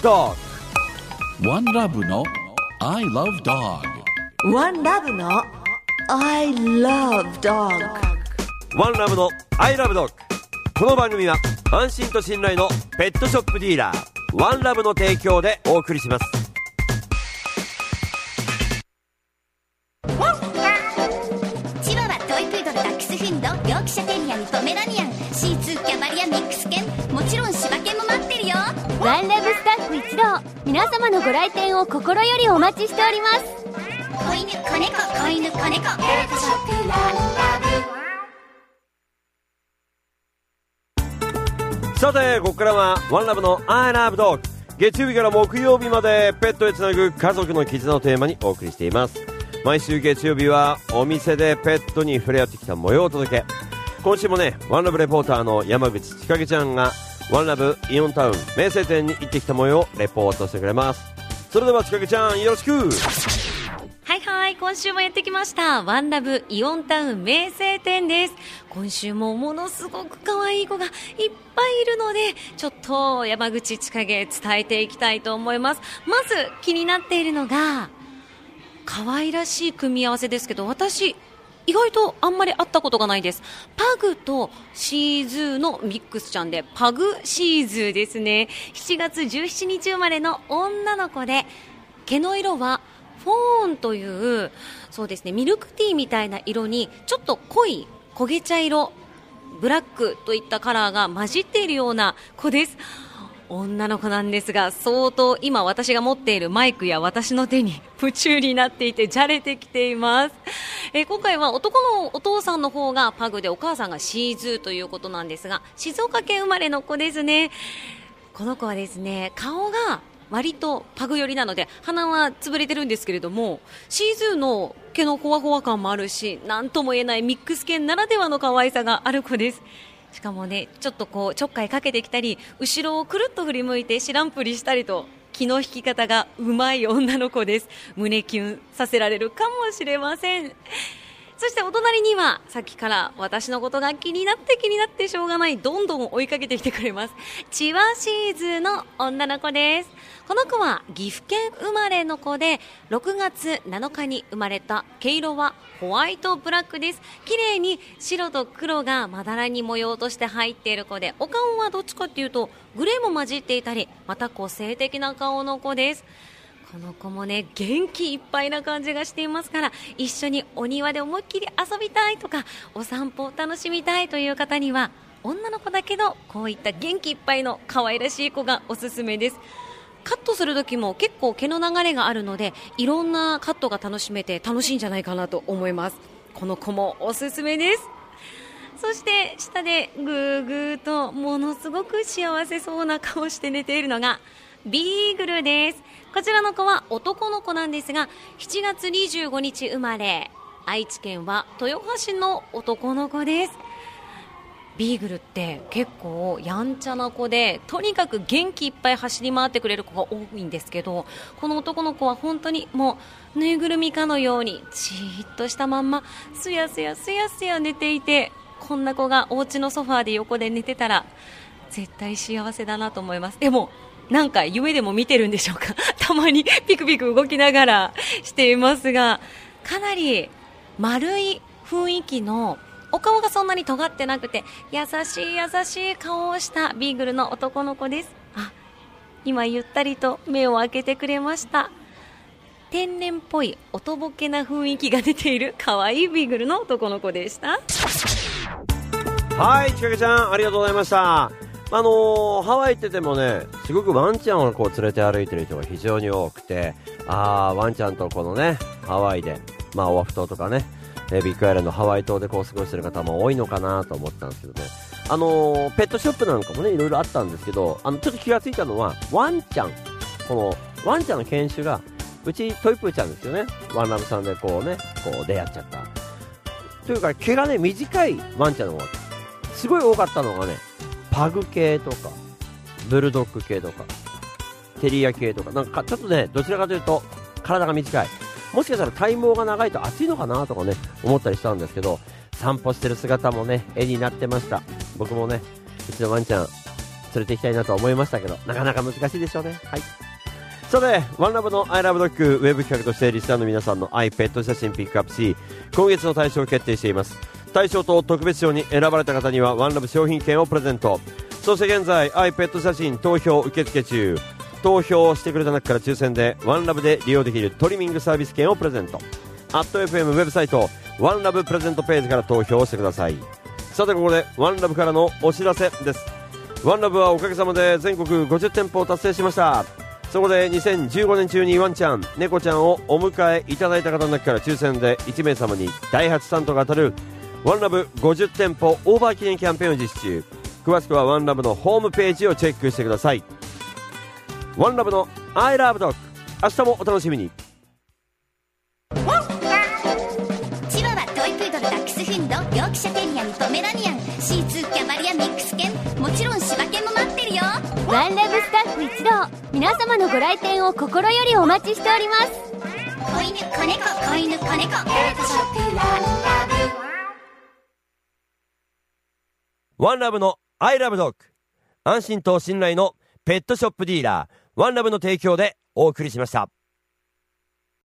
Dog。 One Love の I Love Dog。 One Love の I Love Dog。 One Love の I Love Dog。 この番組は安心と信頼のペットショップディーラーワンラブの提供でお送りします。 チワワ、トイプードル、ダックスフンド、ヨークシャテリアにポメラニアン、シーツー、キャバリア、ミックス犬、もちろん柴犬も待ってるよ。 ワンラブスタッフ一同、皆様のご来店を心よりお待ちしております。 子犬、子猫、子犬、子猫、ペットショップワンラブ。 さてここからはワンラブの I Love Dog。 月曜日から木曜日までペットへつなぐ家族の絆をテーマにお送りしています。毎週月曜日はお店でペットに触れ合ってきた模様をお届け。今週もねワンラブレポーターの山口千景ちゃんがワンラブイオンタウン名声店に行ってきた模様をレポートしてくれます。それでは千景ちゃんよろしく。 はいはい、今週もやってきましたワンラブイオンタウン名声店です。今週もものすごく可愛い子がいっぱいいるので、ちょっと山口千景伝えていきたいと思います。まず気になっているのが可愛らしい組み合わせですけど、私意外とあんまり会ったことがないです。パグとシーズーのミックスちゃんでパグシーズーですね。7月17日生まれの女の子で、毛の色はフォーンというそうですねミルクティーみたいな色にちょっと濃い焦げ茶色、ブラックといったカラーが混じっているような子です。女の子なんですが、相当今私が持っているマイクや私の手に夢中になっていてじゃれてきています。今回は男のお父さんの方がパグでお母さんがシーズーということなんですが、静岡県生まれの子ですね。この子はですね顔が割とパグ寄りなので鼻は潰れてるんですけれども、シーズーの毛のホワホワ感もあるし、なんとも言えないミックス犬ならではの可愛さがある子です。しかもねちょっとこうちょっかいかけてきたり、後ろをくるっと振り向いて知らんぷりしたりと、気の引き方がうまい女の子です。胸キュンさせられるかもしれません。そしてお隣にはさっきから私のことが気になってしょうがない、どんどん追いかけてきてくれますチワシーズの女の子です。この子は岐阜県生まれの子で、6月7日に生まれた。毛色はホワイトブラックです。綺麗に白と黒がまだらに模様として入っている子で、お顔はどっちかっていうとグレーも混じっていたり、また個性的な顔の子です。この子もね元気いっぱいな感じがしていますから、一緒にお庭で思いっきり遊びたいとかお散歩を楽しみたいという方には、女の子だけどこういった元気いっぱいの可愛らしい子がおすすめです。カットする時も結構毛の流れがあるので、いろんなカットが楽しめて楽しいんじゃないかなと思います。この子もおすすめです。そして下でぐーぐーとものすごく幸せそうな顔して寝ているのがビーグルです。こちらの子は男の子なんですが、7月25日生まれ、愛知県は豊橋の男の子です。ビーグルって結構やんちゃな子で、とにかく元気いっぱい走り回ってくれる子が多いんですけど、この男の子は本当にもうぬいぐるみかのようにじーっとしたまんますやすや寝ていて、こんな子がお家のソファーで横で寝てたら絶対幸せだなと思います。でもなんか夢でも見てるんでしょうかたまにピクピク動きながらしていますが、かなり丸い雰囲気の、お顔がそんなに尖ってなくて優しい顔をしたビーグルの男の子です。今ゆったりと目を開けてくれました。天然っぽいおとぼけな雰囲気が出ている可愛いビーグルの男の子でした。 はい、ちかけちゃんありがとうございました。ハワイ行っててもね、すごくワンちゃんをこう連れて歩いてる人が非常に多くて、ワンちゃんとこのねハワイで、オアフ島とかねビッグアイランドハワイ島でこう過ごしてる方も多いのかなと思ったんですけどね、ペットショップなんかもねいろいろあったんですけど、ちょっと気がついたのはワンちゃん、このワンちゃんの犬種がうちトイプーちゃんですよね。ワンラブさんでこうねこう出会っちゃったというか、毛がね短いワンちゃんの方がすごい多かったのがね、パグ系とかブルドッグ系とかテリア系とか、なんかちょっとねどちらかというと体が短い、もしかしたら体毛が長いと暑いのかなとかね思ったりしたんですけど、散歩してる姿もね絵になってました。僕もねうちのワンちゃん連れて行きたいなと思いましたけど、なかなか難しいでしょうね。はい。さて、ワンラブの I love dog ウェブ企画としてリスナーの皆さんの愛ペット写真ピックアップし、今月の対象を決定しています。対象と特別賞に選ばれた方にはワンラブ商品券をプレゼント。そして現在、愛ペット写真投票受付中。投票してくれた中から抽選でワンラブで利用できるトリミングサービス券をプレゼント。@FM ウェブサイトワンラブプレゼントページから投票してください。さてここでワンラブからのお知らせです。ワンラブはおかげさまで全国50店舗を達成しました。そこで2015年中にワンちゃん、猫ちゃんをお迎えいただいた方の中から抽選で1名様にダイハツサントが当たるワンラブ50店舗オーバー記念キャンペーンを実施中。詳しくはワンラブのホームページをチェックしてください。ワンラブの I love dog、 明日もお楽しみに。 チワワ、トイプードル、ダックスフンド、ヨークシャテリアン、ポメラニアン、シーツー、キャバリア、ミックス犬、もちろん柴犬も待ってるよ。 ワンラブスタッフ一同、皆様のご来店を心よりお待ちしております。 子犬、子猫、子犬、子猫、ペットショップワンラブ。 ワンラブの I love dog、 安心と信頼のペットショップディーラーワンラブの提供でお送りしました。